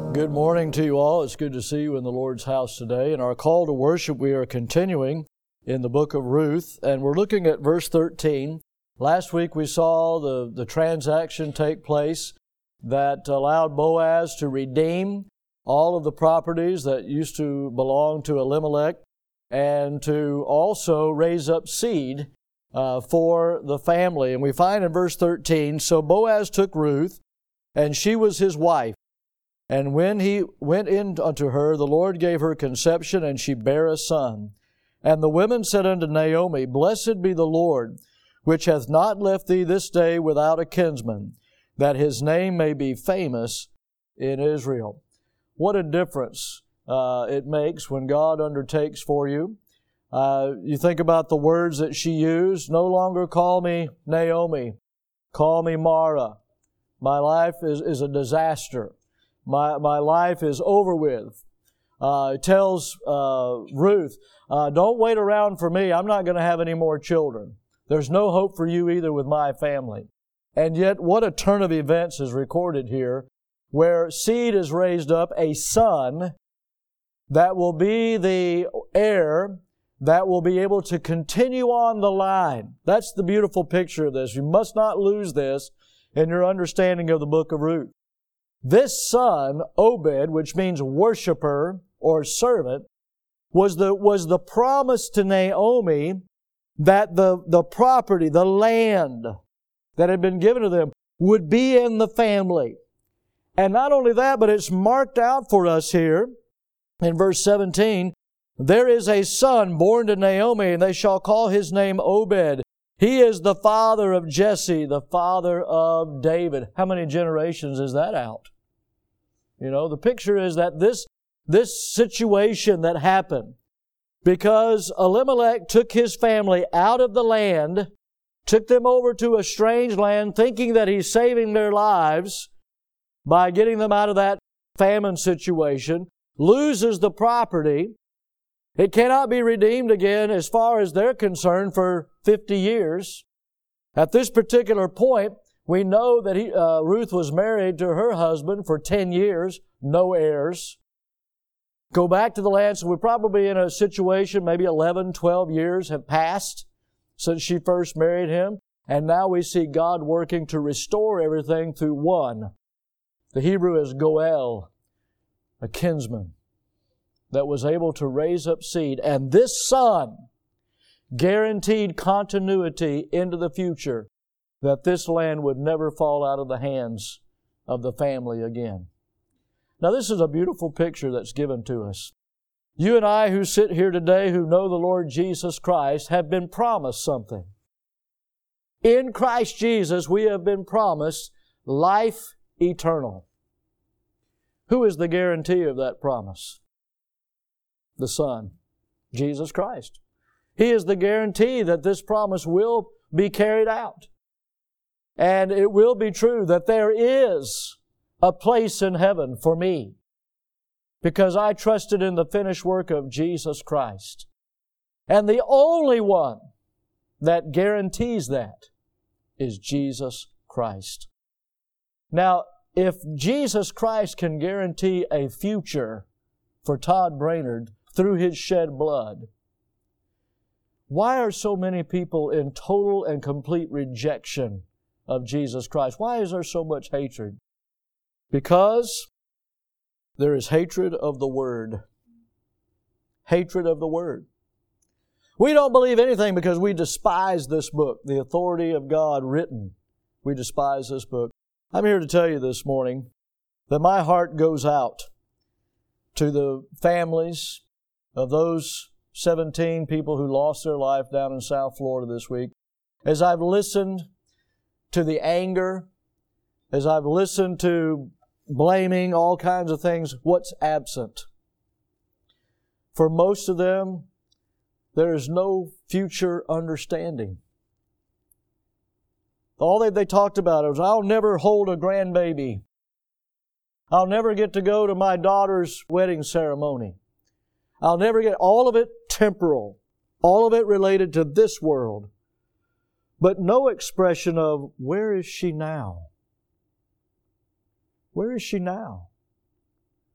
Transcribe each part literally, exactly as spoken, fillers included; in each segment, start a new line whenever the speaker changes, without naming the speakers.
Good morning to you all. It's good to see you in the Lord's house today. In our call to worship, we are continuing in the book of Ruth, and we're looking at verse thirteen. Last week we saw the, the transaction take place that allowed Boaz to redeem all of the properties that used to belong to Elimelech and to also raise up seed uh, for the family. And we find in verse thirteen, so Boaz took Ruth, and she was his wife. And when he went in unto her, the Lord gave her conception, and she bare a son. And the women said unto Naomi, Blessed be the Lord, which hath not left thee this day without a kinsman, that his name may be famous in Israel. What a difference uh, it makes when God undertakes for you. Uh, you think about the words that she used. No longer call me Naomi. Call me Mara. My life is, is a disaster. My my life is over with. Uh, it tells uh, Ruth, uh, don't wait around for me. I'm not going to have any more children. There's no hope for you either with my family. And yet, what a turn of events is recorded here, where seed is raised up, a son that will be the heir, that will be able to continue on the line. That's the beautiful picture of this. You must not lose this in your understanding of the book of Ruth. This son, Obed, which means worshiper or servant, was the, was the promise to Naomi that the, the property, the land that had been given to them would be in the family. And not only that, but it's marked out for us here in verse seventeen, there is a son born to Naomi, and they shall call his name Obed. He is the father of Jesse, the father of David. How many generations is that out? You know, the picture is that this, this situation that happened, because Elimelech took his family out of the land, took them over to a strange land, thinking that he's saving their lives by getting them out of that famine situation, loses the property. It cannot be redeemed again as far as they're concerned for fifty years. At this particular point, we know that he, uh, Ruth was married to her husband for ten years, no heirs. Go back to the land, so we're probably in a situation, maybe eleven, twelve years have passed since she first married him. And now we see God working to restore everything through one. The Hebrew is Goel, a kinsman that was able to raise up seed. And this son guaranteed continuity into the future, that this land would never fall out of the hands of the family again. Now, this is a beautiful picture that's given to us. You and I who sit here today who know the Lord Jesus Christ have been promised something. In Christ Jesus, we have been promised life eternal. Who is the guarantee of that promise? The Son, Jesus Christ. He is the guarantee that this promise will be carried out. And it will be true that there is a place in heaven for me, because I trusted in the finished work of Jesus Christ. And the only one that guarantees that is Jesus Christ. Now, if Jesus Christ can guarantee a future for Todd Brainerd through His shed blood, why are so many people in total and complete rejection of Jesus Christ? Why is there so much hatred? Because there is hatred of the Word. Hatred of the Word. We don't believe anything because we despise this book, the authority of God written. We despise this book. I'm here to tell you this morning that my heart goes out to the families of those seventeen people who lost their life down in South Florida this week. As I've listened to the anger, as I've listened to blaming, all kinds of things, what's absent? For most of them, there is no future understanding. All that they talked about was, I'll never hold a grandbaby. I'll never get to go to my daughter's wedding ceremony. I'll never get, all of it temporal. All of it related to this world. But no expression of, where is she now? Where is she now?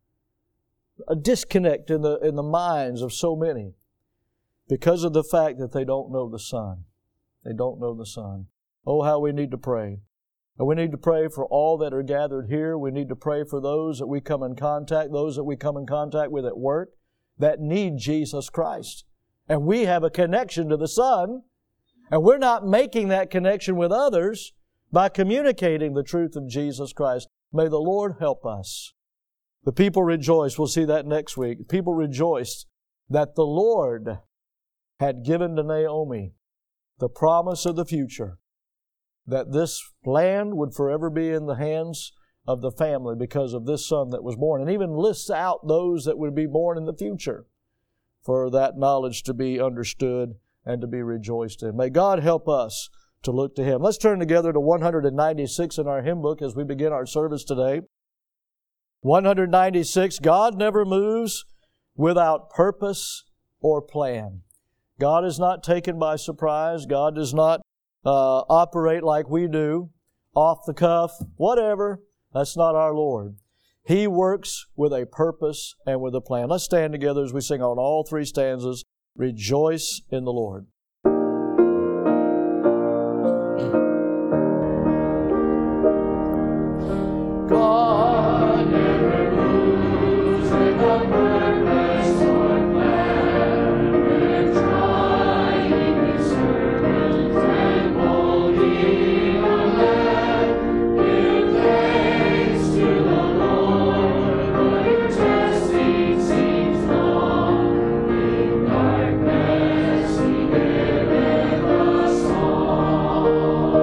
a disconnect in the, in the minds of so many because of the fact that they don't know the Son. They don't know the Son. Oh, how we need to pray. And we need to pray for all that are gathered here. We need to pray for those that we come in contact, those that we come in contact with at work that need Jesus Christ. And we have a connection to the Son, and we're not making that connection with others by communicating the truth of Jesus Christ. May the Lord help us. The people rejoiced. We'll see that next week. The people rejoiced that the Lord had given to Naomi the promise of the future, that this land would forever be in the hands of the family because of this son that was born, and even lists out those that would be born in the future for that knowledge to be understood and to be rejoiced in. May God help us to look to Him. Let's turn together to one ninety-six in our hymn book as we begin our service today. one ninety-six, God never moves without purpose or plan. God is not taken by surprise. God does not uh, operate like we do, off the cuff, whatever. That's not our Lord. He works with a purpose and with a plan. Let's stand together as we sing on all three stanzas, Rejoice in the Lord. God never moves without purpose or plan, with trying His servant and molding a man. Give thanks to the Lord, for your testing seems long. In darkness He giveth a song.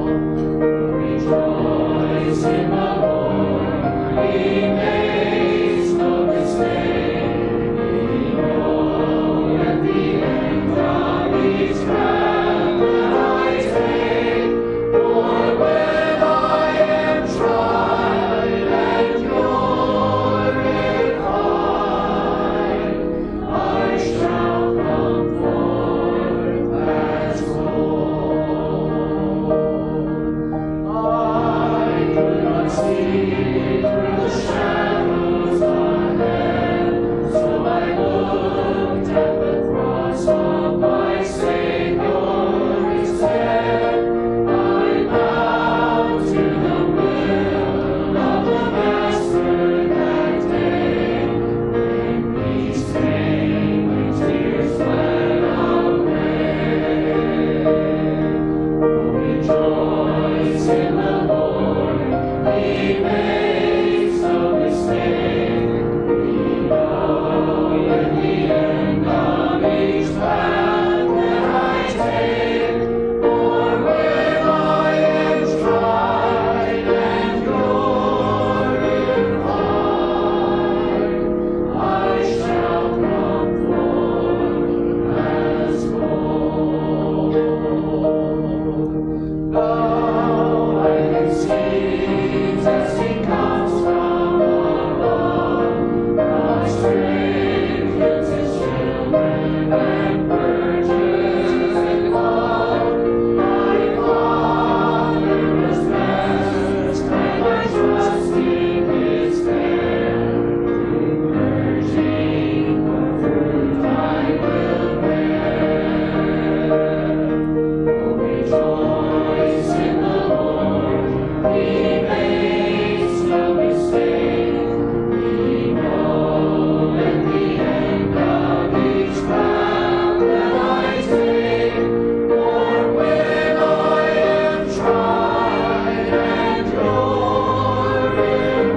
Rejoice in the He makes no mistake. We know at the end of each path that I take. For when I am tried and glorified, I shall come forth as gold. I could not see the shadows ahead, so I looked at the cross of my Savior instead. I bowed to the will of the Master that day. When peace came, when tears fled away. Rejoice in the Lord, He makes no mistake. We know at the end of each path that I take. For when I am tried and glorified, I shall come forth as gold. Now I can see testing comes from above. God's strength gives His children and purges in love. My Father was best, and I trust in His care. Through purging, what fruit I will bear. Oh, rejoice in the Lord, He makes no mistake. We know at the end of each path that I take. For when I am tried and glorified,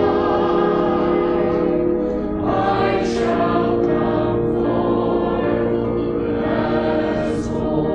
I shall come forth as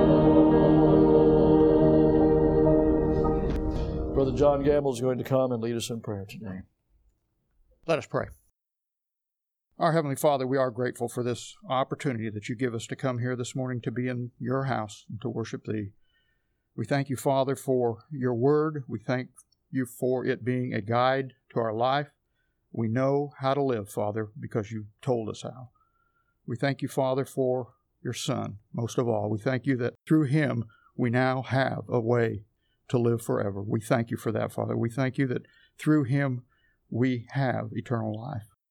gold. Brother John Gamble is going to come and lead us in prayer today.
Let us pray. Our Heavenly Father, we are grateful for this opportunity that you give us to come here this morning to be in your house and to worship Thee. We thank you, Father, for your word. We thank you for it being a guide to our life. We know how to live, Father, because you told us how. We thank you, Father, for your Son. Most of all, we thank you that through Him we now have a way to live forever. We thank you for that, Father. We thank you that through Him we have eternal life.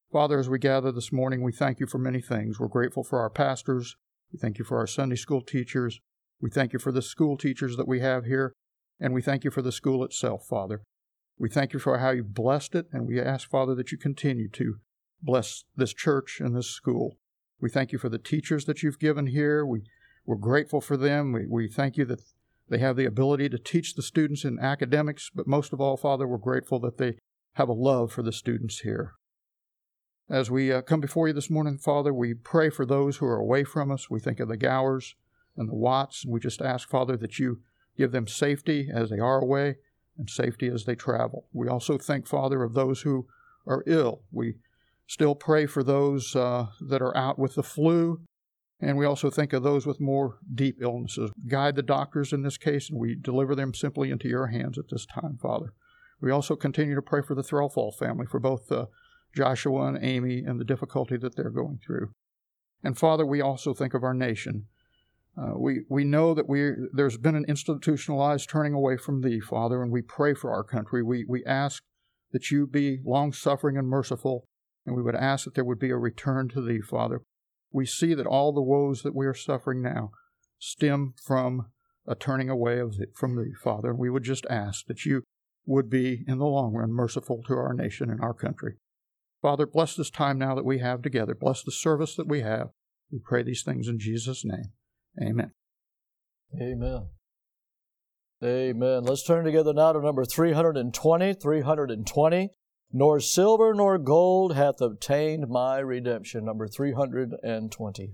Father, as we gather this morning, we thank you for many things. We're grateful for our pastors. We thank you for our Sunday school teachers. We thank you for the school teachers that we have here. And we thank you for the school itself, Father. We thank you for how you've blessed it. And we ask, Father, that you continue to bless this church and this school. We thank you for the teachers that you've given here. We, we're grateful for them. We, we thank you that they have the ability to teach the students in academics. But most of all, Father, we're grateful that they have a love for the students here. As we uh, come before you this morning, Father, we pray for those who are away from us. We think of the Gowers and the Watts, and we just ask, Father, that you give them safety as they are away and safety as they travel. We also think, Father, of those who are ill. We still pray for those uh, that are out with the flu, and we also think of those with more deep illnesses. Guide the doctors in this case, and we deliver them simply into your hands at this time, Father. We also continue to pray for the Threlfall family, for both uh, Joshua and Amy and the difficulty that they're going through. And Father, we also think of our nation. Uh, we, we know that we there's been an institutionalized turning away from thee, Father, and we pray for our country. We, we ask that you be long-suffering and merciful, and we would ask that there would be a return to thee, Father. We see that all the woes that we are suffering now stem from a turning away of the, from thee, Father. We would just ask that you would be, in the long run, merciful to our nation and our country. Father, bless this time now that we have together. Bless the service that we have. We pray these things in Jesus' name. Amen.
Amen. Amen. Let's turn together now to number three hundred twenty. three hundred twenty. Nor silver nor gold hath obtained my redemption. Number three hundred twenty.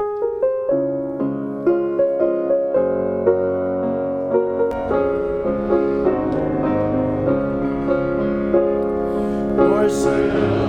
Nor silver.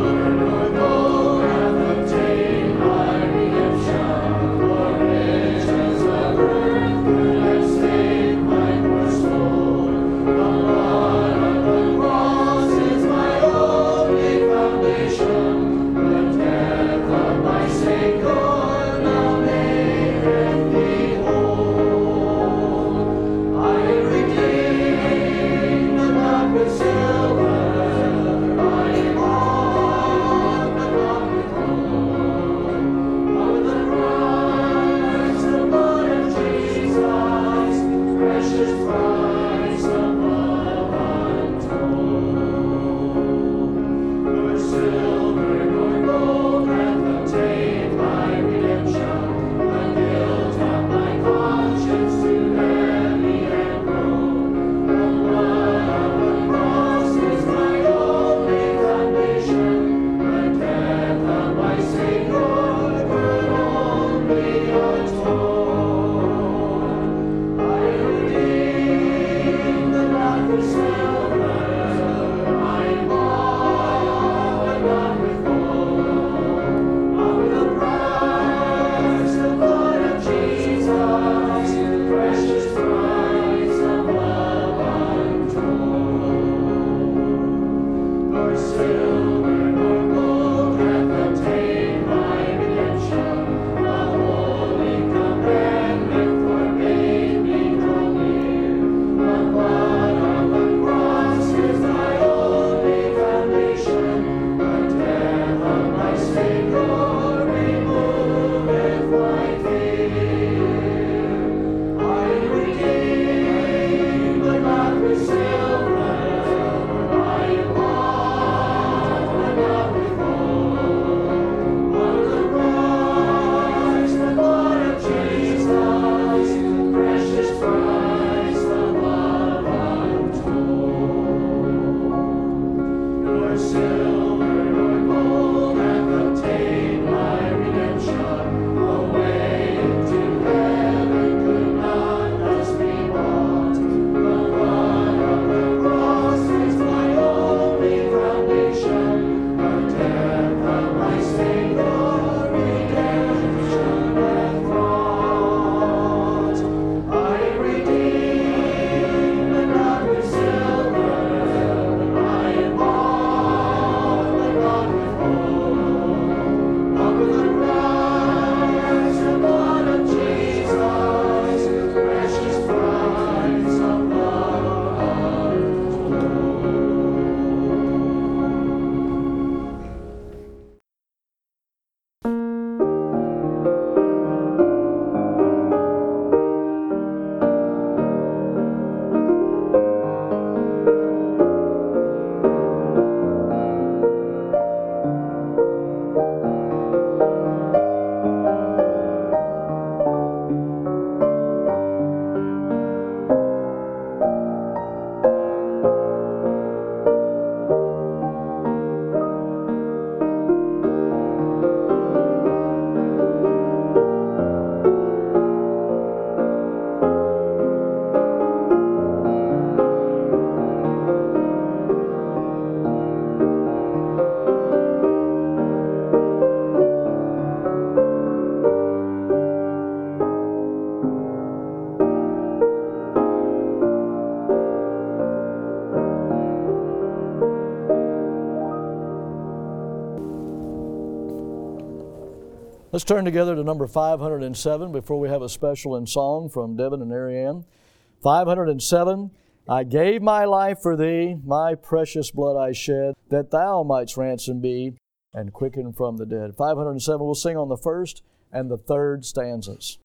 Let's turn together to number five hundred seven before we have a special in song from Devin and Ariane. five hundred seven, I gave my life for thee, my precious blood I shed, that thou mightst ransom be and quicken from the dead. five hundred seven, we'll sing on the first and the third stanzas.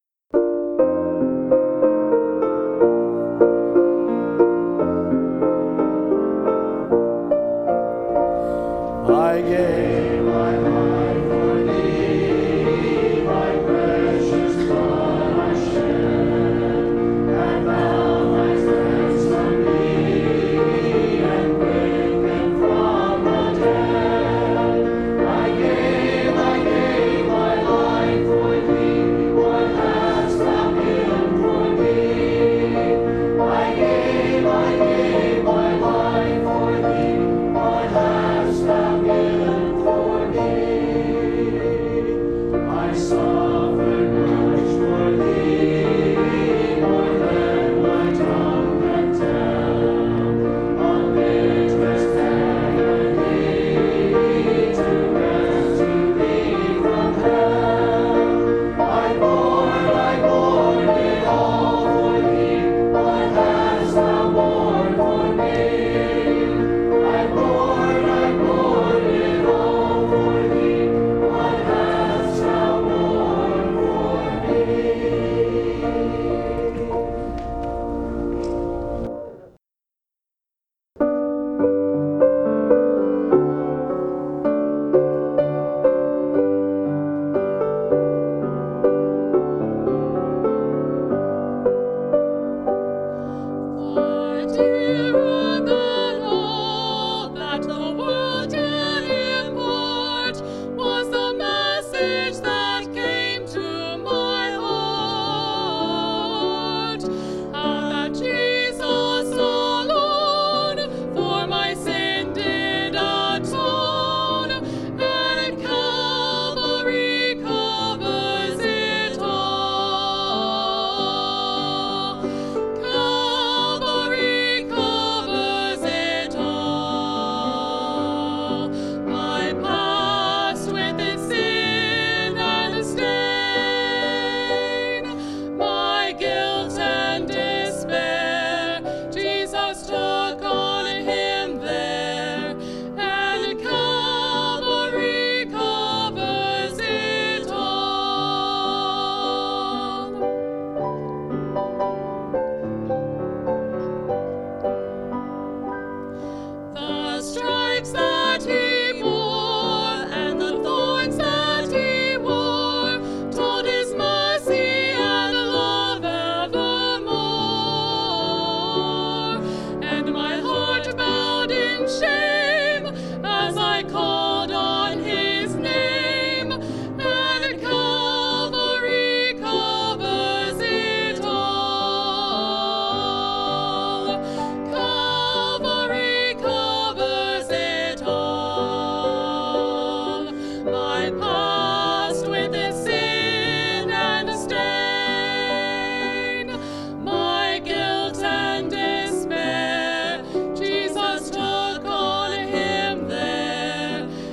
I gave my life for thee, my precious blood I shed, and thou mightst ransom me and quicken from the dead. I gave, I gave my life for thee, what hast thou given for me? I gave, I gave my life for thee, what hast thou given for me? I suffered much for thee, more than my tongue can tell, on bitterest agony, to rescue thee from hell. I bore, I bore it all for thee, what hast thou borne for me? I bore, I bore it all for thee, what hast thou borne for me?
Far dearer than all that the world can impart was the message that came to my heart. How that Jesus alone for my sin did atone, and Calvary covers it all. Calvary covers it all. My past with its sin and stain, my guilt and despair, Jesus took on him there, and Calvary covers it all. The stripes that he bore and the thorns that he wore told his mercy and love evermore. And my heart bowed in shame as I called on his name, and Calvary covers it all. Calvary covers it all. My past with its sin and stain, my guilt and despair, Jesus took on him there,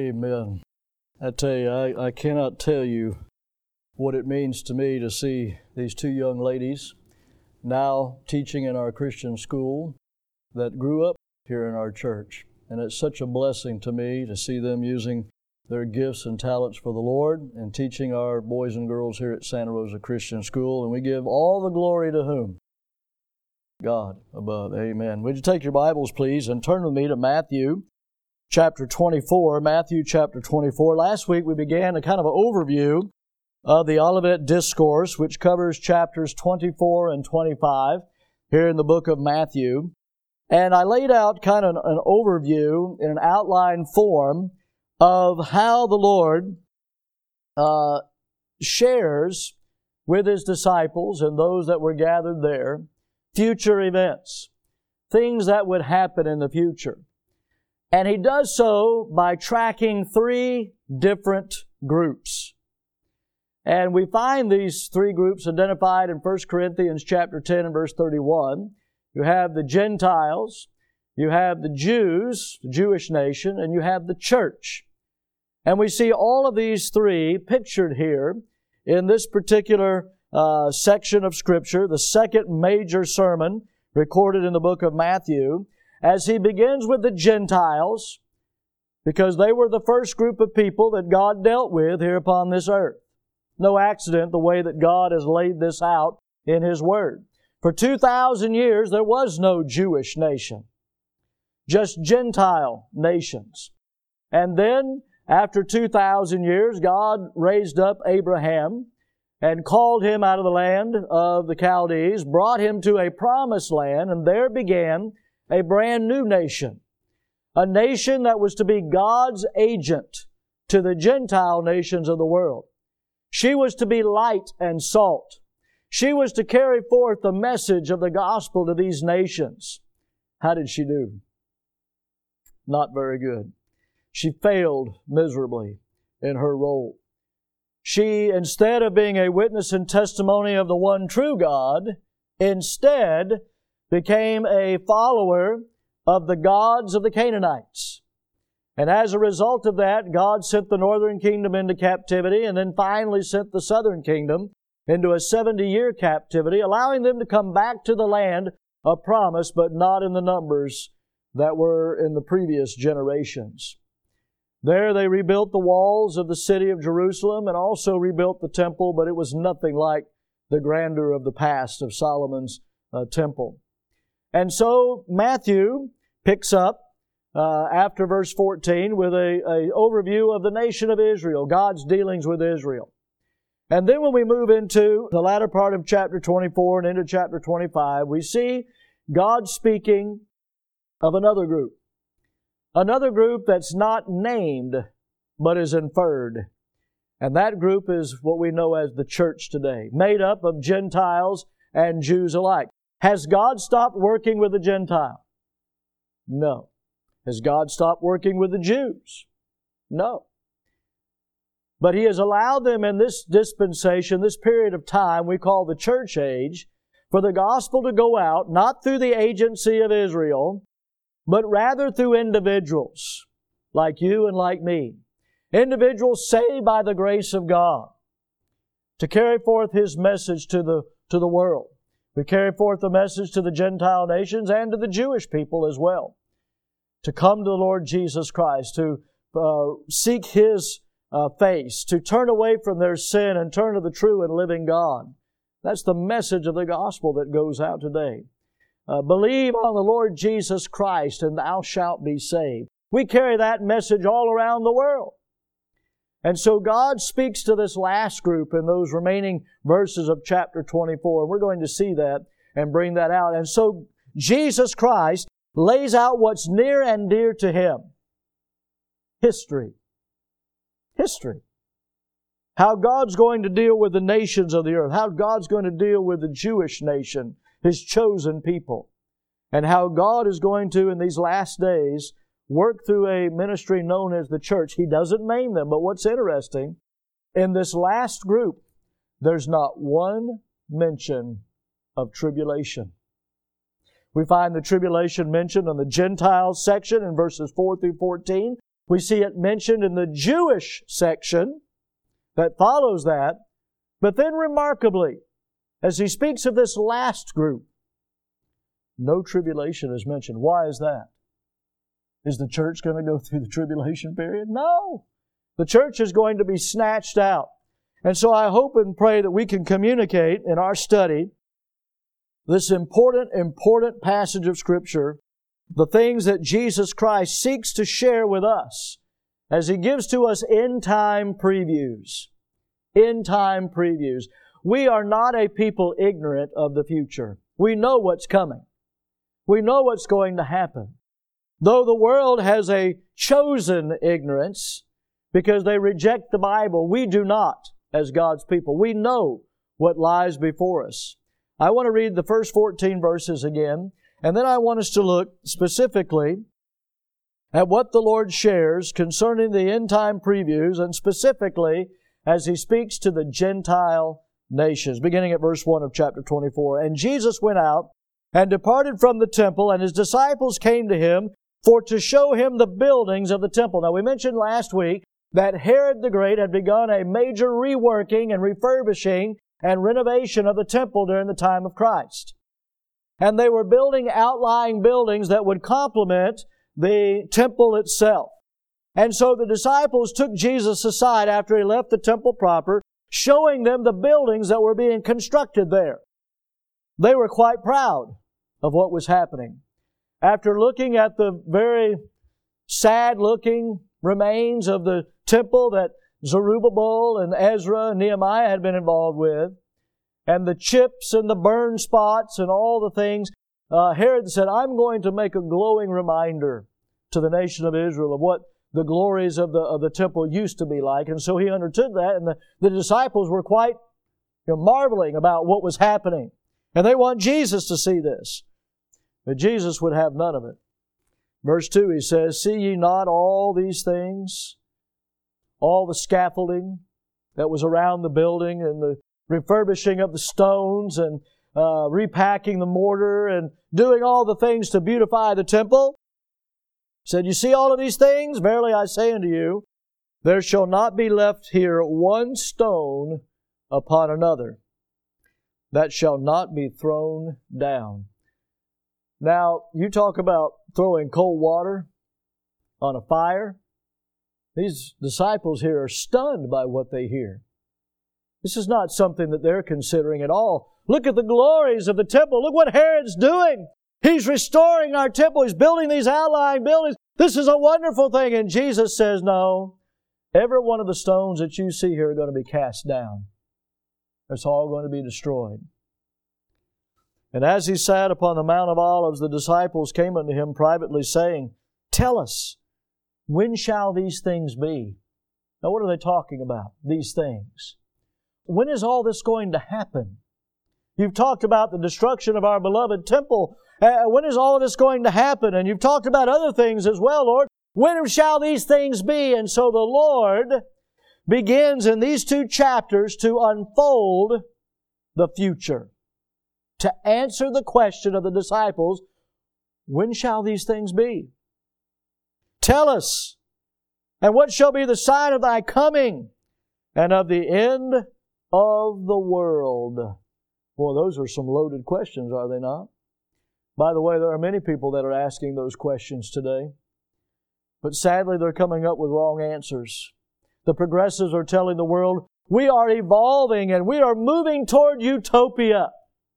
Amen. I tell you, I, I cannot tell you what it means to me to see these two young ladies now teaching in our Christian school that grew up here in our church. And it's such a blessing to me to see them using their gifts and talents for the Lord and teaching our boys and girls here at Santa Rosa Christian School. And we give all the glory to whom? God above. Amen. Would you take your Bibles, please, and turn with me to Matthew chapter twenty-four. Matthew chapter twenty-four. Last week we began a kind of an overview of the Olivet Discourse, which covers chapters twenty-four and twenty-five here in the book of Matthew. And I laid out kind of an overview in an outline form of how the Lord uh, shares with His disciples and those that were gathered there future events, things that would happen in the future. And He does so by tracking three different groups. And we find these three groups identified in First Corinthians chapter ten and verse thirty-one. You have the Gentiles, you have the Jews, the Jewish nation, and you have the church. And we see all of these three pictured here in this particular uh, section of Scripture, the second major sermon recorded in the book of Matthew, as He begins with the Gentiles, because they were the first group of people that God dealt with here upon this earth. No accident the way that God has laid this out in His Word. For two thousand years there was no Jewish nation, just Gentile nations. And then, after two thousand years, God raised up Abraham and called him out of the land of the Chaldees, brought him to a promised land, and there began a brand new nation. A nation that was to be God's agent to the Gentile nations of the world. She was to be light and salt. She was to carry forth the message of the gospel to these nations. How did she do? Not very good. She failed miserably in her role. She, instead of being a witness and testimony of the one true God, instead became a follower of the gods of the Canaanites. And as a result of that, God sent the northern kingdom into captivity and then finally sent the southern kingdom into a seventy-year captivity, allowing them to come back to the land of promise, but not in the numbers that were in the previous generations. There they rebuilt the walls of the city of Jerusalem and also rebuilt the temple, but it was nothing like the grandeur of the past of Solomon's uh, temple. And so Matthew picks up uh, after verse fourteen with a, a overview of the nation of Israel, God's dealings with Israel. And then when we move into the latter part of chapter twenty-four and into chapter twenty-five, we see God speaking of another group. Another group that's not named, but is inferred. And that group is what we know as the church today, made up of Gentiles and Jews alike. Has God stopped working with the Gentile? No. Has God stopped working with the Jews? No. But He has allowed them in this dispensation, this period of time we call the church age, for the gospel to go out, not through the agency of Israel, but rather through individuals like you and like me. Individuals saved by the grace of God to carry forth His message to the, to the world. We carry forth the message to the Gentile nations and to the Jewish people as well. To come to the Lord Jesus Christ, to uh, seek His uh, face, to turn away from their sin and turn to the true and living God. That's the message of the gospel that goes out today. Uh, believe on the Lord Jesus Christ and thou shalt be saved. We carry that message all around the world. And so God speaks to this last group in those remaining verses of chapter twenty-four. And we're going to see that and bring that out. And so Jesus Christ lays out what's near and dear to Him. History. History. How God's going to deal with the nations of the earth. How God's going to deal with the Jewish nation, His chosen people. And how God is going to, in these last days, work through a ministry known as the church. He doesn't name them, but what's interesting, in this last group, there's not one mention of tribulation. We find the tribulation mentioned in the Gentiles section in verses four through fourteen, We see it mentioned in the Jewish section that follows that. But then remarkably, as he speaks of this last group, no tribulation is mentioned. Why is that? Is the church going to go through the tribulation period? No. The church is going to be snatched out. And so I hope and pray that we can communicate in our study this important, important passage of Scripture, the things that Jesus Christ seeks to share with us as He gives to us end-time previews. End-time previews. We are not a people ignorant of the future. We know what's coming. We know what's going to happen. Though the world has a chosen ignorance because they reject the Bible, we do not as God's people. We know what lies before us. I want to read the first fourteen verses again, and then I want us to look specifically at what the Lord shares concerning the end-time previews, and specifically as He speaks to the Gentile nations, beginning at verse one of chapter twenty-four. And Jesus went out and departed from the temple, and His disciples came to Him for to show Him the buildings of the temple. Now, we mentioned last week that Herod the Great had begun a major reworking and refurbishing and renovation of the temple during the time of Christ. And they were building outlying buildings that would complement the temple itself. And so the disciples took Jesus aside after He left the temple proper, showing them the buildings that were being constructed there. They were quite proud of what was happening. After looking at the very sad-looking remains of the temple that Zerubbabel and Ezra and Nehemiah had been involved with, and the chips and the burn spots and all the things, uh, Herod said, I'm going to make a glowing reminder to the nation of Israel of what the glories of the of the temple used to be like. And so he undertook that, and the, the disciples were quite you know, marveling about what was happening. And they want Jesus to see this. But Jesus would have none of it. Verse two, he says, See ye not all these things? All the scaffolding that was around the building, and the refurbishing of the stones, and uh, repacking the mortar, and doing all the things to beautify the temple. He said, You see all of these things? Verily I say unto you, there shall not be left here one stone upon another that shall not be thrown down. Now, you talk about throwing cold water on a fire. These disciples here are stunned by what they hear. This is not something that they're considering at all. Look at the glories of the temple. Look what Herod's doing. He's restoring our temple. He's building these outlying buildings. This is a wonderful thing. And Jesus says, no, every one of the stones that you see here are going to be cast down. It's all going to be destroyed. And as He sat upon the Mount of Olives, the disciples came unto Him privately, saying, Tell us, when shall these things be? Now, what are they talking about, these things? When is all this going to happen? You've talked about the destruction of our beloved temple. Uh, when is all of this going to happen? And you've talked about other things as well, Lord. When shall these things be? And so the Lord begins in these two chapters to unfold the future, to answer the question of the disciples, when shall these things be? Tell us, and what shall be the sign of Thy coming and of the end of the world? Boy, those are some loaded questions, are they not? By the way, there are many people that are asking those questions today, but sadly they're coming up with wrong answers. The progressives are telling the world, we are evolving and we are moving toward utopia.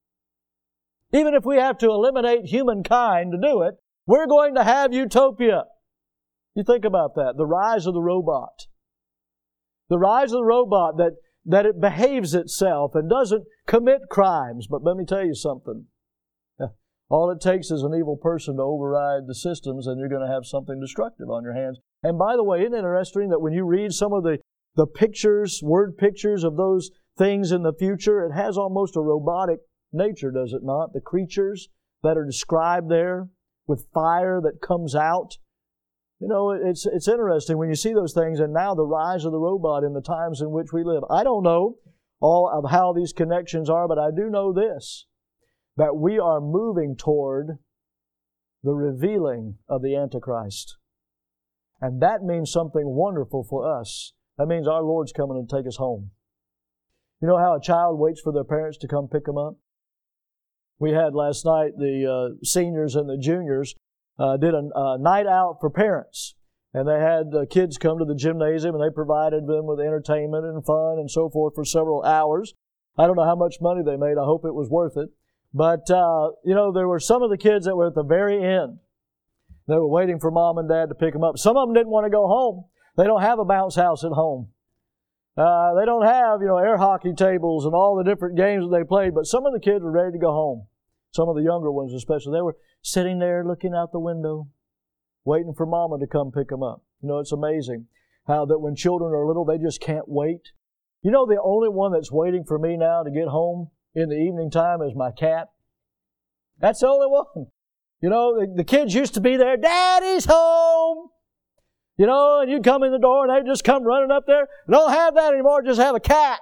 Even if we have to eliminate humankind to do it, we're going to have utopia. You think about that, the rise of the robot. The rise of the robot that, that it behaves itself and doesn't commit crimes. But let me tell you something. All it takes is an evil person to override the systems, and you're going to have something destructive on your hands. And by the way, isn't it interesting that when you read some of the, the pictures, word pictures of those things in the future, it has almost a robotic nature, does it not? The creatures that are described there with fire that comes out. You know, it's it's interesting when you see those things, and now the rise of the robot in the times in which we live. I don't know all of how these connections are, but I do know this, that we are moving toward the revealing of the Antichrist. And that means something wonderful for us. That means our Lord's coming to take us home. You know how a child waits for their parents to come pick them up? We had last night the uh, seniors and the juniors uh, did a, a night out for parents. And they had uh, kids come to the gymnasium, and they provided them with entertainment and fun and so forth for several hours. I don't know how much money they made. I hope it was worth it. But, uh, you know, there were some of the kids that were at the very end. They were waiting for mom and dad to pick them up. Some of them didn't want to go home. They don't have a bounce house at home. Uh, they don't have, you know, air hockey tables and all the different games that they played, but some of the kids were ready to go home. Some of the younger ones especially. They were sitting there looking out the window, waiting for mama to come pick them up. You know, it's amazing how that when children are little, they just can't wait. You know, the only one that's waiting for me now to get home in the evening time is my cat. That's the only one. You know, the, the kids used to be there, Daddy's home. You know, and you'd come in the door and they'd just come running up there. Don't have that anymore, just have a cat.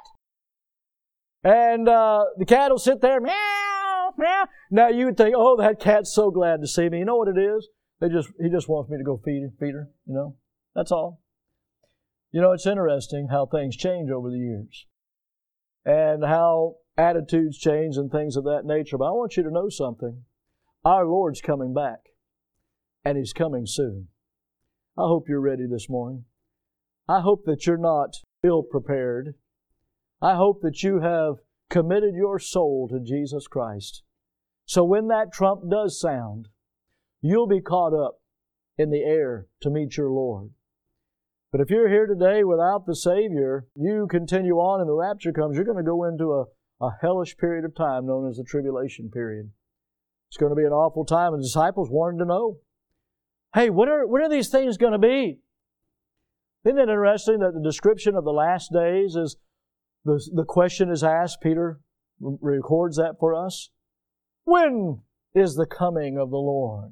And uh, the cat will sit there, meow, meow. Now you would think, oh, that cat's so glad to see me. You know what it is? They just He just wants me to go feed, feed her, you know. That's all. You know, it's interesting how things change over the years. And how attitudes change and things of that nature. But I want you to know something. Our Lord's coming back. And He's coming soon. I hope you're ready this morning. I hope that you're not ill-prepared. I hope that you have committed your soul to Jesus Christ. So when that trump does sound, you'll be caught up in the air to meet your Lord. But if you're here today without the Savior, you continue on and the rapture comes, you're going to go into a, a hellish period of time known as the tribulation period. It's going to be an awful time, and the disciples wanted to know, hey, when are, when are these things going to be? Isn't it interesting that the description of the last days is, the, the question is asked, Peter records that for us. When is the coming of the Lord?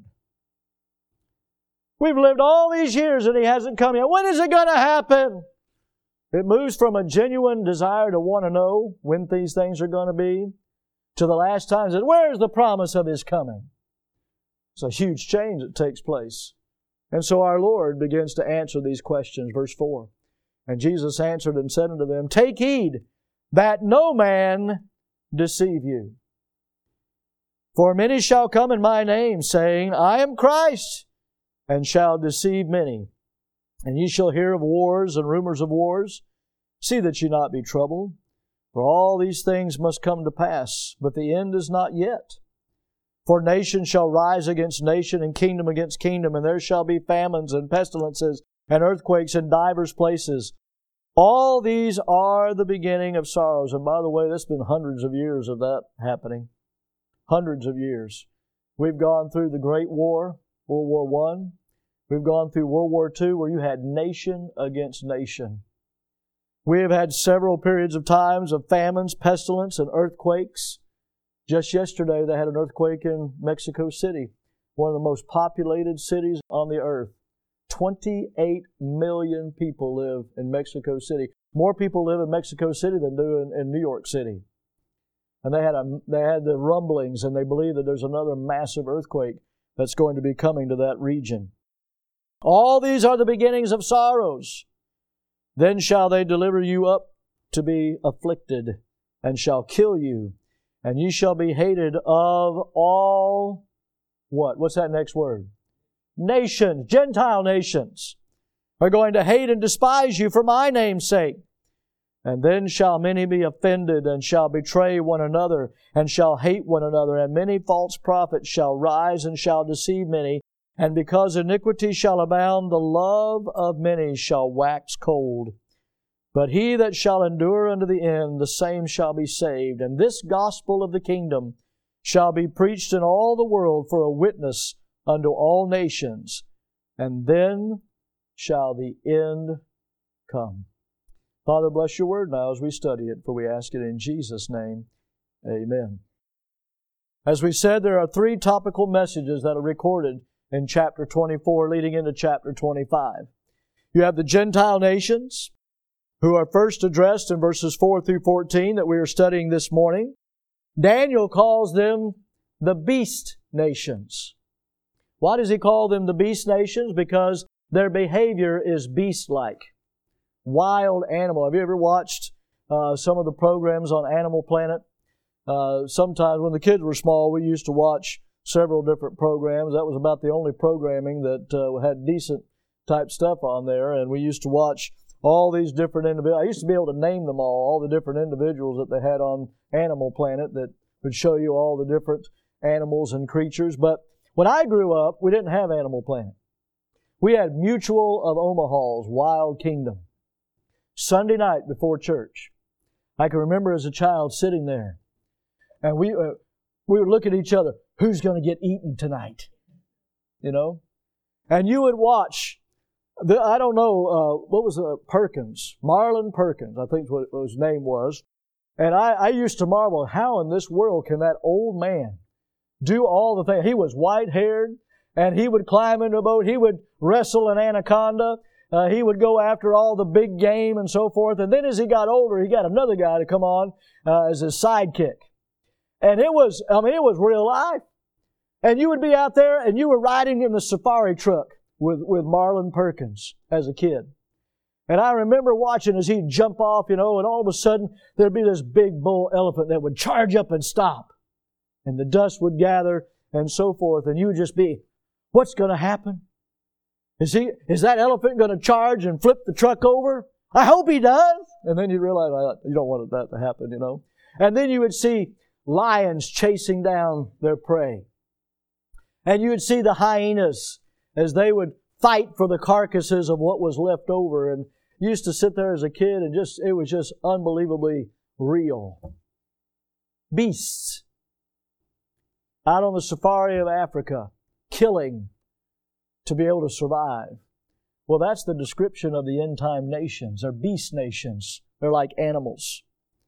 We've lived all these years and He hasn't come yet. When is it going to happen? It moves from a genuine desire to want to know when these things are going to be to the last time. It says, where is the promise of His coming? It's a huge change that takes place. And so our Lord begins to answer these questions. Verse four. And Jesus answered and said unto them, take heed that no man deceive you. For many shall come in my name, saying, I am Christ, and shall deceive many. And ye shall hear of wars and rumors of wars. See that ye not be troubled. For all these things must come to pass, but the end is not yet. For nation shall rise against nation, and kingdom against kingdom, and there shall be famines and pestilences and earthquakes in divers places. All these are the beginning of sorrows. And by the way, there's been hundreds of years of that happening. Hundreds of years. We've gone through the Great War, World War One. We've gone through World War Two, where you had nation against nation. We have had several periods of times of famines, pestilence, and earthquakes. Just yesterday, they had an earthquake in Mexico City, one of the most populated cities on the earth. twenty-eight million people live in Mexico City. More people live in Mexico City than do in, in New York City. And they had, a, they had the rumblings, and they believe that there's another massive earthquake that's going to be coming to that region. All these are the beginnings of sorrows. Then shall they deliver you up to be afflicted, and shall kill you. And ye shall be hated of all, what? What's that next word? Nations, Gentile nations, are going to hate and despise you for my name's sake. And then shall many be offended, and shall betray one another, and shall hate one another. And many false prophets shall rise, and shall deceive many. And because iniquity shall abound, the love of many shall wax cold. But he that shall endure unto the end, the same shall be saved. And this gospel of the kingdom shall be preached in all the world for a witness unto all nations. And then shall the end come. Father, bless your word now as we study it, for we ask it in Jesus' name. Amen. As we said, there are three topical messages that are recorded in chapter twenty-four leading into chapter twenty-five. You have the Gentile nations, who are first addressed in verses four through fourteen that we are studying this morning. Daniel calls them the beast nations. Why does he call them the beast nations? Because their behavior is beast-like. Wild animal. Have you ever watched uh, some of the programs on Animal Planet? Uh, sometimes when the kids were small, we used to watch several different programs. That was about the only programming that uh, had decent type stuff on there, and we used to watch all these different individuals. I used to be able to name them all, all the different individuals that they had on Animal Planet that would show you all the different animals and creatures. But when I grew up, we didn't have Animal Planet. We had Mutual of Omaha's Wild Kingdom. Sunday night before church, I can remember as a child sitting there, and we uh, we would look at each other. Who's going to get eaten tonight? You know, and you would watch. The, I don't know uh, what was uh, Perkins, Marlin Perkins, I think what his name was, and I, I used to marvel how in this world can that old man do all the things. He was white-haired, and he would climb into a boat. He would wrestle an anaconda. Uh, he would go after all the big game and so forth. And then as he got older, he got another guy to come on uh, as his sidekick. And it was, I mean, it was real life. And you would be out there and you were riding in the safari truck with, with Marlin Perkins as a kid. And I remember watching as he'd jump off, you know, and all of a sudden there'd be this big bull elephant that would charge up and stop. And the dust would gather and so forth. And you would just be, what's going to happen? Is he, is that elephant going to charge and flip the truck over? I hope he does. And then you realize, well, you don't want that to happen, you know. And then you would see lions chasing down their prey. And you would see the hyenas as they would fight for the carcasses of what was left over. And you used to sit there as a kid and just, it was just unbelievably real. Beasts out on the safari of Africa, killing to be able to survive. Well, that's the description of the end-time nations. They're beast nations. They're like animals.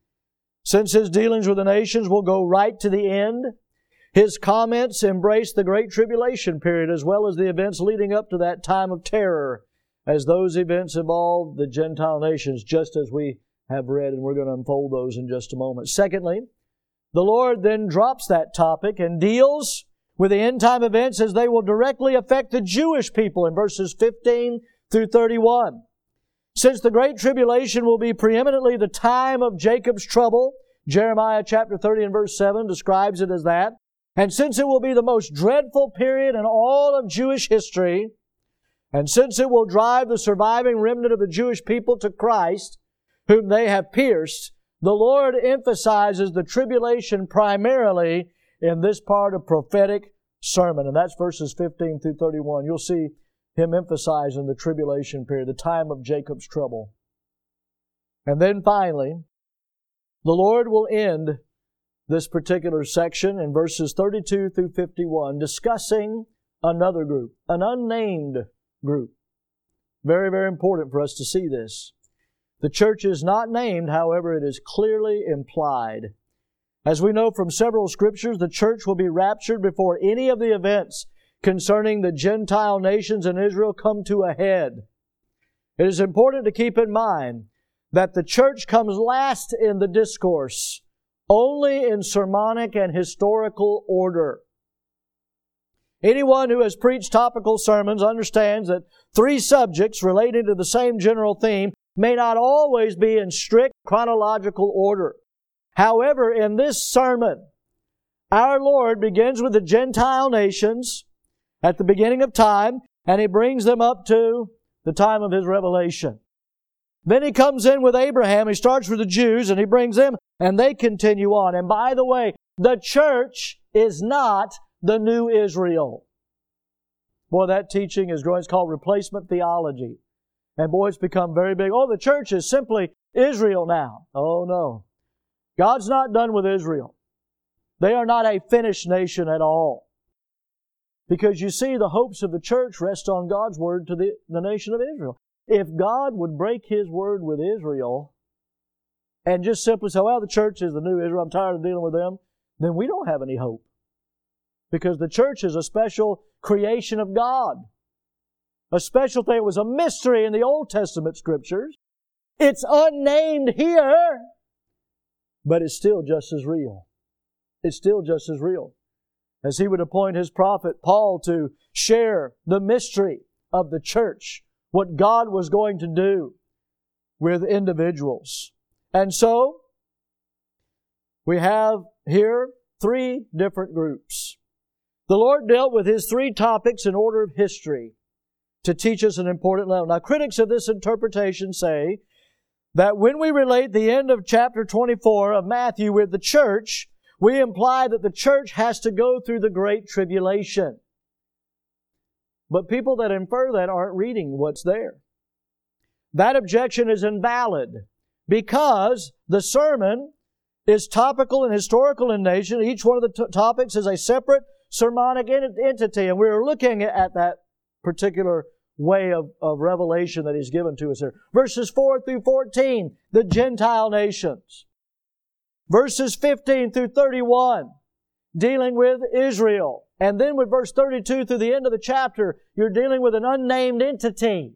Since His dealings with the nations will go right to the end, His comments embrace the Great Tribulation period as well as the events leading up to that time of terror, as those events involve the Gentile nations, just as we have read, and we're going to unfold those in just a moment. Secondly, the Lord then drops that topic and deals with the end-time events as they will directly affect the Jewish people in verses fifteen through thirty-one. Since the Great Tribulation will be preeminently the time of Jacob's trouble, Jeremiah chapter thirty and verse seven describes it as that, and since it will be the most dreadful period in all of Jewish history, and since it will drive the surviving remnant of the Jewish people to Christ, whom they have pierced, the Lord emphasizes the tribulation primarily in this part of prophetic sermon, and that's verses fifteen through thirty-one. You'll see Him emphasizing the tribulation period, the time of Jacob's trouble. And then finally, the Lord will end this particular section in verses thirty-two through fifty-one, discussing another group, an unnamed group. Very, very important for us to see this. The church is not named, however, it is clearly implied. As we know from several scriptures, the church will be raptured before any of the events concerning the Gentile nations and Israel come to a head. It is important to keep in mind that the church comes last in the discourse, only in sermonic and historical order. Anyone who has preached topical sermons understands that three subjects related to the same general theme may not always be in strict chronological order. However, in this sermon, our Lord begins with the Gentile nations at the beginning of time, and He brings them up to the time of His revelation. Then He comes in with Abraham. He starts with the Jews, and He brings them, and they continue on. And by the way, the church is not the new Israel. Boy, that teaching is growing. It's called replacement theology. And boy, it's become very big. Oh, the church is simply Israel now. Oh, no. God's not done with Israel. They are not a finished nation at all. Because you see, the hopes of the church rest on God's word to the, the nation of Israel. If God would break His word with Israel and just simply say, well, the church is the new Israel, I'm tired of dealing with them, then we don't have any hope. Because the church is a special creation of God. A special thing. It was a mystery in the Old Testament scriptures. It's unnamed here, but it's still just as real. It's still just as real. As He would appoint His prophet Paul to share the mystery of the church, what God was going to do with individuals. And so, we have here three different groups. The Lord dealt with His three topics in order of history to teach us an important lesson. Now, critics of this interpretation say that when we relate the end of chapter twenty-four of Matthew with the church, we imply that the church has to go through the Great Tribulation. But people that infer that aren't reading what's there. That objection is invalid because the sermon is topical and historical in nature. Each one of the t- topics is a separate sermonic ent- entity, and we're looking at that particular way of, of revelation that He's given to us here. Verses four through fourteen, the Gentile nations. Verses fifteen through thirty-one, dealing with Israel. And then with verse thirty-two through the end of the chapter, you're dealing with an unnamed entity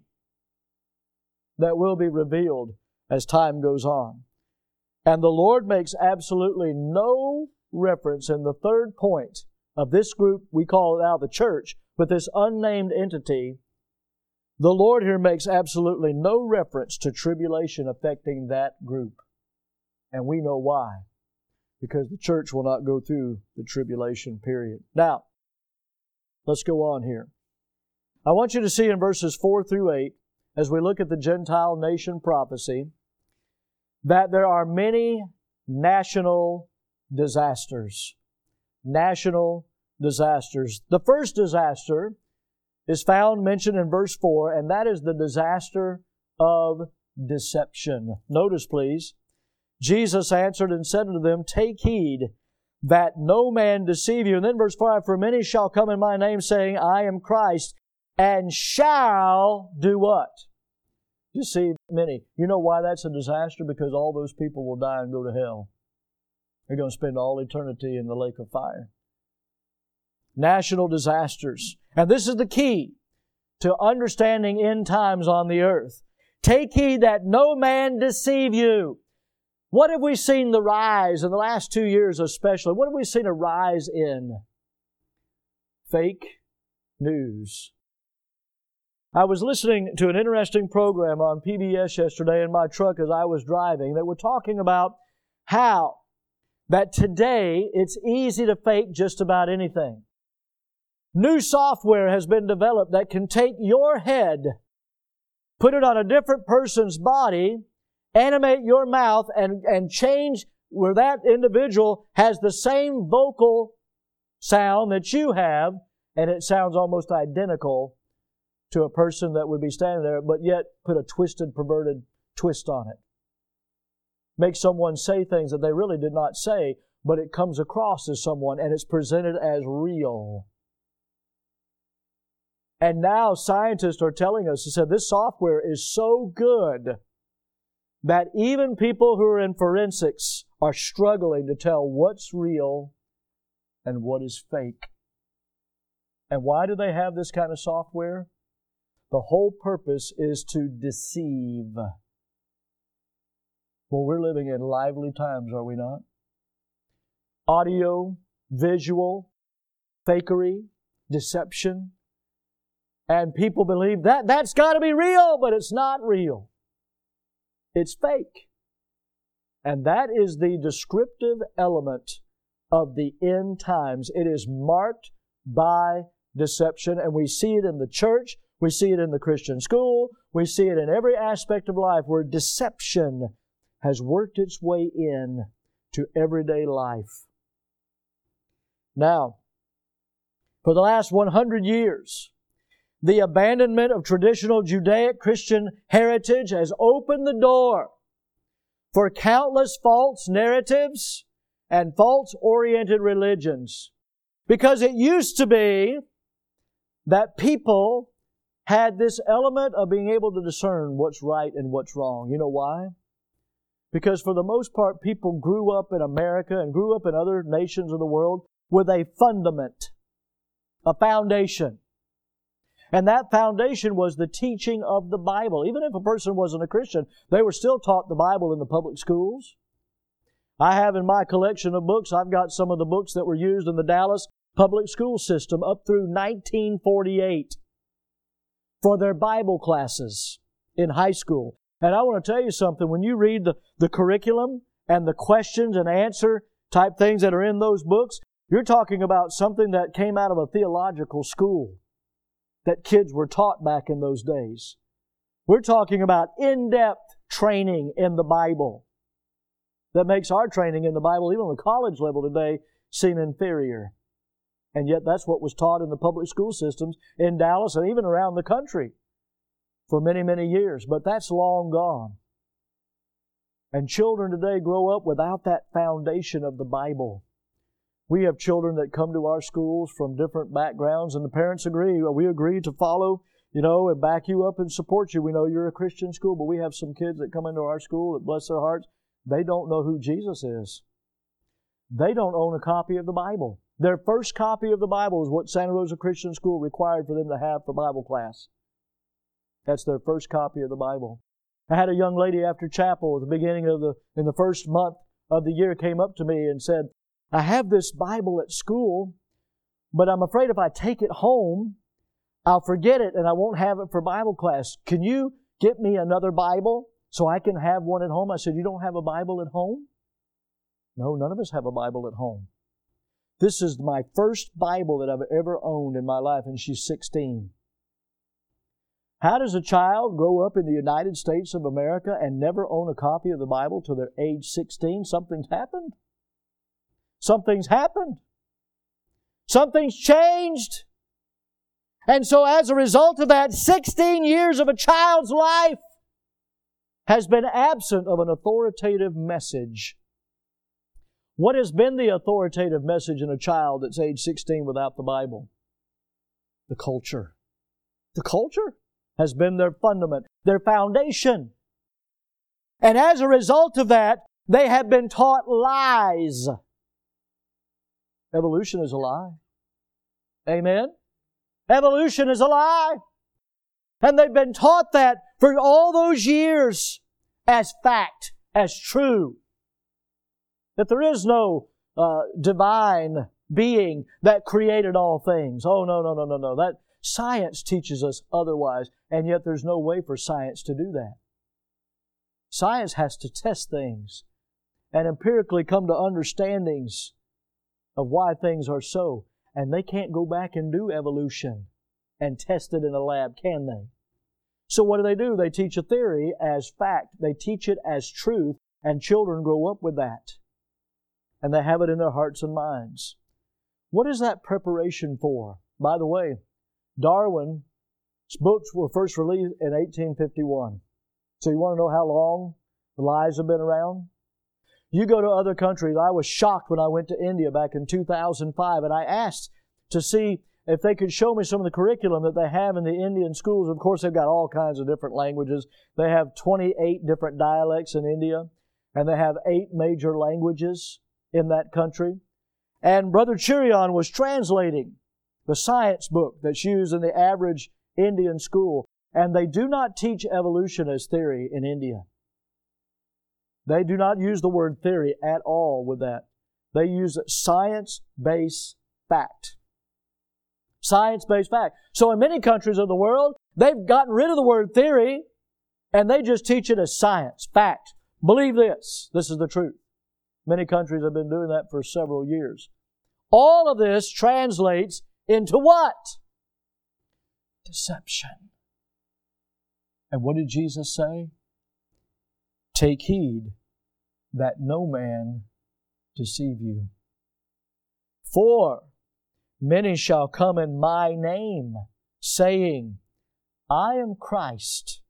that will be revealed as time goes on. And the Lord makes absolutely no reference in the third point of this group, we call it now the church, but this unnamed entity, the Lord here makes absolutely no reference to tribulation affecting that group. And we know why. Because the church will not go through the tribulation period. Now, let's go on here. I want you to see in verses four through eight, as we look at the Gentile nation prophecy, that there are many national disasters. National disasters. The first disaster is found mentioned in verse four, and that is the disaster of deception. Notice, please, Jesus answered and said unto them, Take heed that no man deceive you. And then verse five, For many shall come in my name, saying, I am Christ, and shall do what? Deceive many. You know why that's a disaster? Because all those people will die and go to hell. They're going to spend all eternity in the lake of fire. National disasters. And this is the key to understanding end times on the earth. Take heed that no man deceive you. What have we seen the rise in the last two years especially? What have we seen a rise in? Fake news. I was listening to an interesting program on P B S yesterday in my truck as I was driving that were talking about how that today it's easy to fake just about anything. New software has been developed that can take your head, put it on a different person's body, animate your mouth, and, and change where that individual has the same vocal sound that you have, and it sounds almost identical to a person that would be standing there, but yet put a twisted, perverted twist on it. Make someone say things that they really did not say, but it comes across as someone, and it's presented as real. And now scientists are telling us, they said, this software is so good that even people who are in forensics are struggling to tell what's real and what is fake. And why do they have this kind of software? The whole purpose is to deceive. Well, we're living in lively times, are we not? Audio, visual, fakery, deception. And people believe that that's got to be real, but it's not real. It's fake. And that is the descriptive element of the end times. It is marked by deception, and we see it in the church, we see it in the Christian school, we see it in every aspect of life where deception has worked its way in to everyday life. Now, for the last one hundred years, the abandonment of traditional Judaic Christian heritage has opened the door for countless false narratives and false-oriented religions. Because it used to be that people had this element of being able to discern what's right and what's wrong. You know why? Because for the most part, people grew up in America and grew up in other nations of the world with a fundament, a foundation. And that foundation was the teaching of the Bible. Even if a person wasn't a Christian, they were still taught the Bible in the public schools. I have in my collection of books, I've got some of the books that were used in the Dallas public school system up through nineteen forty-eight. for their Bible classes in high school. And I want to tell you something. When you read the, the curriculum and the questions and answer type things that are in those books, you're talking about something that came out of a theological school that kids were taught back in those days. We're talking about in-depth training in the Bible that makes our training in the Bible, even on the college level today, seem inferior. And yet that's what was taught in the public school systems in Dallas and even around the country for many, many years. But that's long gone. And children today grow up without that foundation of the Bible. We have children that come to our schools from different backgrounds, and the parents agree. We agree to follow, you know, and back you up and support you. We know you're a Christian school, but we have some kids that come into our school that, bless their hearts, they don't know who Jesus is. They don't own a copy of the Bible. Their first copy of the Bible is what Santa Rosa Christian School required for them to have for Bible class. That's their first copy of the Bible. I had a young lady after chapel at the beginning of the, in the first month of the year, came up to me and said, I have this Bible at school, but I'm afraid if I take it home, I'll forget it and I won't have it for Bible class. Can you get me another Bible so I can have one at home? I said, you don't have a Bible at home? No, none of us have a Bible at home. This is my first Bible that I've ever owned in my life, and she's sixteen. How does a child grow up in the United States of America and never own a copy of the Bible till they're age sixteen? Something's happened. Something's happened. Something's changed. And so as a result of that, sixteen years of a child's life has been absent of an authoritative message. What has been the authoritative message in a child that's age sixteen without the Bible? The culture. The culture has been their fundament, their foundation. And as a result of that, they have been taught lies. Evolution is a lie. Amen? Evolution is a lie. And they've been taught that for all those years as fact, as true. That there is no uh, divine being that created all things. Oh, no, no, no, no, no. That science teaches us otherwise, and yet there's no way for science to do that. Science has to test things and empirically come to understandings of why things are so. And they can't go back and do evolution and test it in a lab, can they? So what do they do? They teach a theory as fact. They teach it as truth, and children grow up with that. And they have it in their hearts and minds. What is that preparation for? By the way, Darwin's books were first released in eighteen fifty-one. So you want to know how long the lies have been around? You go to other countries. I was shocked when I went to India back in two thousand five, and I asked to see if they could show me some of the curriculum that they have in the Indian schools. Of course, they've got all kinds of different languages. They have twenty-eight different dialects in India, and they have eight major languages in that country. And Brother Chirion was translating the science book that's used in the average Indian school, and they do not teach evolution as theory in India. They do not use the word theory at all with that. They use science-based fact. Science-based fact. So in many countries of the world, they've gotten rid of the word theory, and they just teach it as science, fact. Believe this. This is the truth. Many countries have been doing that for several years. All of this translates into what? Deception. And what did Jesus say? Take heed that no man deceive you. For many shall come in my name, saying, I am Christ,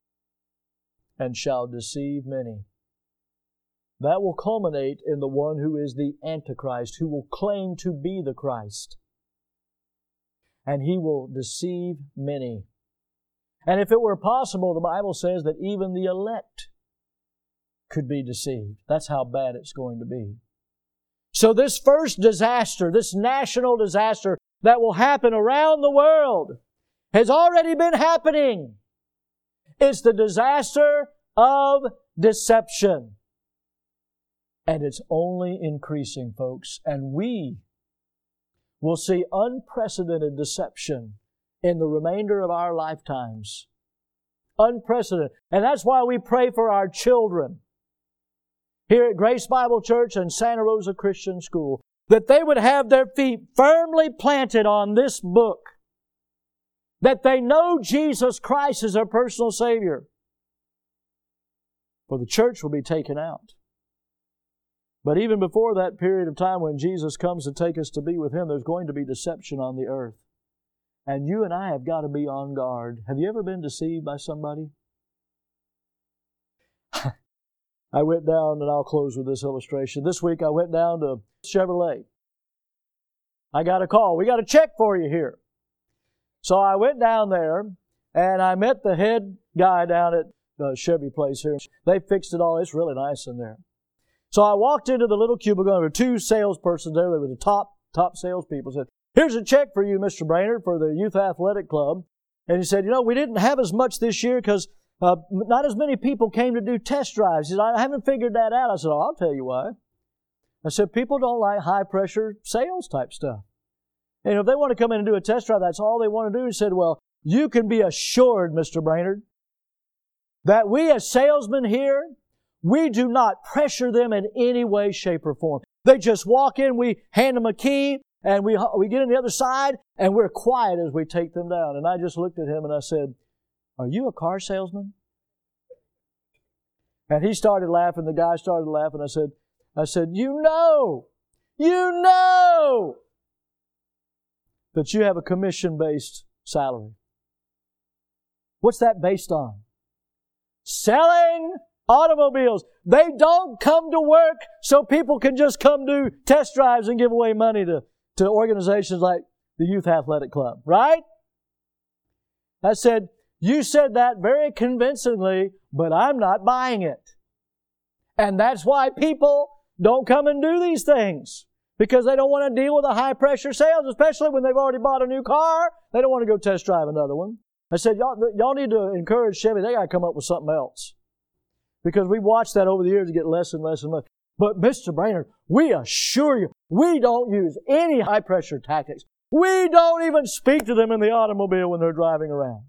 and shall deceive many. That will culminate in the one who is the Antichrist, who will claim to be the Christ. And he will deceive many. And if it were possible, the Bible says that even the elect could be deceived. That's how bad it's going to be. So this first disaster, this national disaster that will happen around the world has already been happening. It's the disaster of deception. And it's only increasing, folks. And we will see unprecedented deception in the remainder of our lifetimes. Unprecedented. And that's why we pray for our children here at Grace Bible Church and Santa Rosa Christian School, that they would have their feet firmly planted on this book, that they know Jesus Christ is their personal Savior. For the church will be taken out. But even before that period of time when Jesus comes to take us to be with Him, there's going to be deception on the earth. And you and I have got to be on guard. Have you ever been deceived by somebody? I went down, and I'll close with this illustration. This week I went down to Chevrolet. I got a call. We got a check for you here. So I went down there, and I met the head guy down at the Chevy place here. They fixed it all. It's really nice in there. So I walked into the little cubicle. There were two salespersons there. They were the top, top salespeople. Said, "Here's a check for you, Mister Brainerd, for the Youth Athletic Club." And he said, "You know, we didn't have as much this year because uh, not as many people came to do test drives." He said, "I haven't figured that out." I said, "Oh, I'll tell you why." I said, "People don't like high-pressure sales type stuff. And if they want to come in and do a test drive, that's all they want to do." He said, "Well, you can be assured, Mister Brainerd, that we as salesmen here, we do not pressure them in any way, shape, or form. They just walk in, we hand them a key, and we we get on the other side, and we're quiet as we take them down." And I just looked at him and I said, "Are you a car salesman?" And he started laughing. The guy started laughing. I said, I said, "You know, you know that you have a commission-based salary. What's that based on? Selling automobiles. They don't come to work so people can just come do test drives and give away money to, to organizations like the Youth Athletic Club, right?" I said, "You said that very convincingly, but I'm not buying it. And that's why people don't come and do these things, because they don't want to deal with the high-pressure sales, especially when they've already bought a new car. They don't want to go test drive another one." I said, y'all, y'all need to encourage Chevy. They got to come up with something else, because we've watched that over the years get less and less and less. But Mister Brainerd, we assure you, we don't use any high-pressure tactics. We don't even speak to them in the automobile when they're driving around.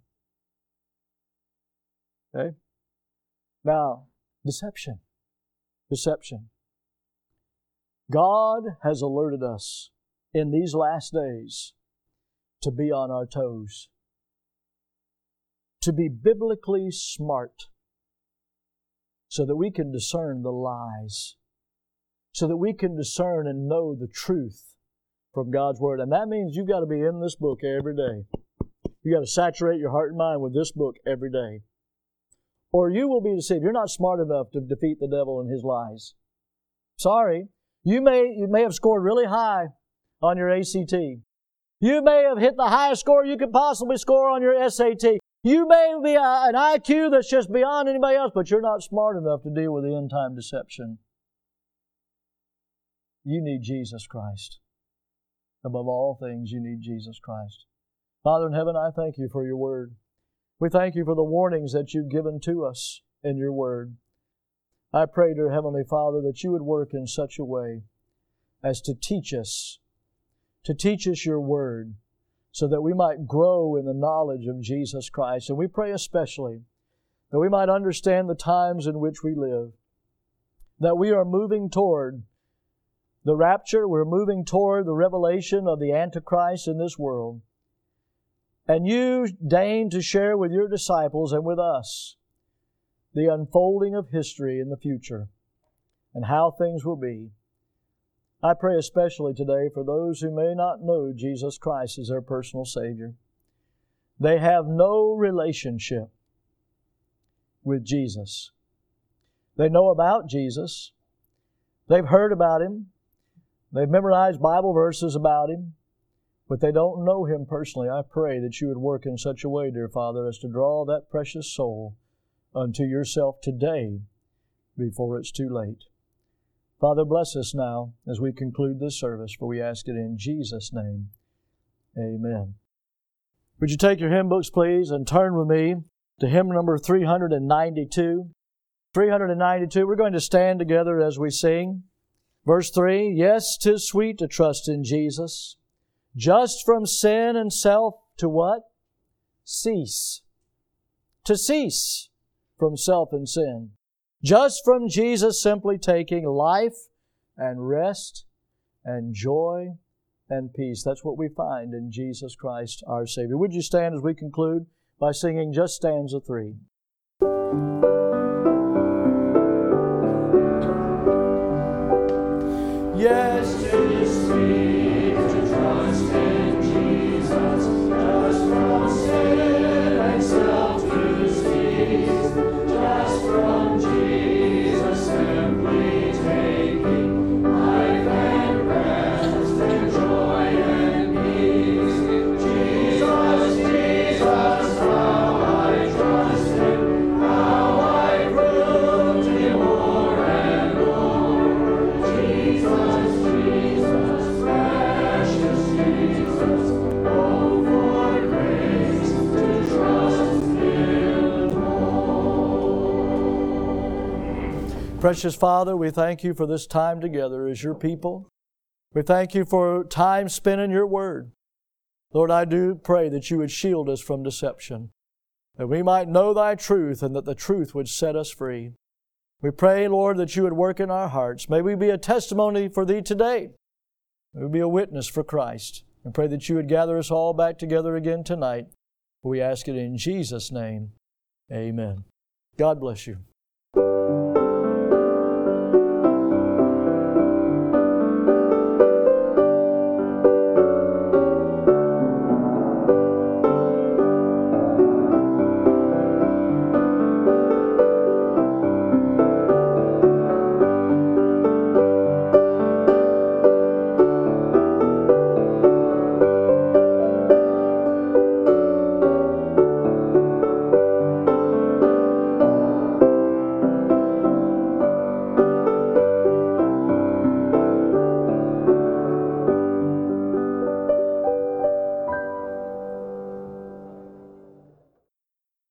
Okay? Now, deception. Deception. God has alerted us in these last days to be on our toes, to be biblically smart, so that we can discern the lies, so that we can discern and know the truth from God's Word. And that means you've got to be in this book every day. You've got to saturate your heart and mind with this book every day, or you will be deceived. You're not smart enough to defeat the devil and his lies. Sorry. You may, you may have scored really high on your A C T. You may have hit the highest score you could possibly score on your S A T. You may be a, an I Q that's just beyond anybody else, but you're not smart enough to deal with the end-time deception. You need Jesus Christ. Above all things, you need Jesus Christ. Father in heaven, I thank you for your Word. We thank you for the warnings that you've given to us in your Word. I pray, dear Heavenly Father, that you would work in such a way as to teach us, to teach us your Word, so that we might grow in the knowledge of Jesus Christ. And we pray especially that we might understand the times in which we live, that we are moving toward the rapture, we're moving toward the revelation of the Antichrist in this world. And you deign to share with your disciples and with us the unfolding of history in the future and how things will be. I pray especially today for those who may not know Jesus Christ as their personal Savior. They have no relationship with Jesus. They know about Jesus. They've heard about Him. They've memorized Bible verses about Him, but they don't know Him personally. I pray that you would work in such a way, dear Father, as to draw that precious soul unto yourself today before it's too late. Father, bless us now as we conclude this service, for we ask it in Jesus' name. Amen. Would you take your hymn books, please, and turn with me to hymn number three hundred ninety-two. three hundred ninety-two, we're going to stand together as we sing. Verse three, yes, 'tis sweet to trust in Jesus, just from sin and self to what? cease. To cease from self and sin. Just from Jesus simply taking life and rest and joy and peace. That's what we find in Jesus Christ our Savior. Would you stand as we conclude by singing just stanza three? Yes, it is sweet to trust in Jesus, just from sin and self to cease, just from Jesus simply taking life and rest and joy and peace. Jesus, Jesus, how I trust Him, how I proved Him more and more. Jesus. Precious Father, we thank You for this time together as Your people. We thank You for time spent in Your Word. Lord, I do pray that You would shield us from deception, that we might know Thy truth and that the truth would set us free. We pray, Lord, that You would work in our hearts. May we be a testimony for Thee today. May we be a witness for Christ. And pray that You would gather us all back together again tonight. We ask it in Jesus' name. Amen. God bless you.